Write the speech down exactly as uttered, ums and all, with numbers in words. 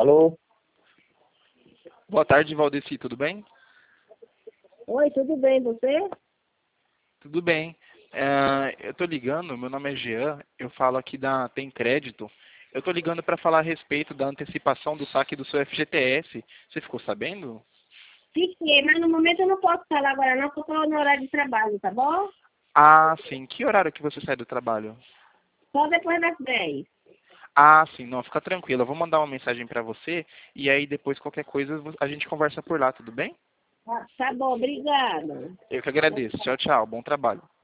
Alô? Boa tarde, Valdeci, tudo bem? Oi, tudo bem, você? Tudo bem. É, eu tô ligando, meu nome é Jean, eu falo aqui da Tem Crédito. Eu tô ligando para falar a respeito da antecipação do saque do seu F G T S. Você ficou sabendo? Fiquei, mas no momento eu não posso falar agora não, porque eu estou no horário de trabalho, tá bom? Ah, sim. Que horário que você sai do trabalho? Só depois das dez. Ah, sim, não, fica tranquilo. Eu vou mandar uma mensagem para você e aí depois qualquer coisa a gente conversa por lá, tudo bem? Tá, tá bom, obrigada. Eu que agradeço. Tchau, tchau. Bom trabalho.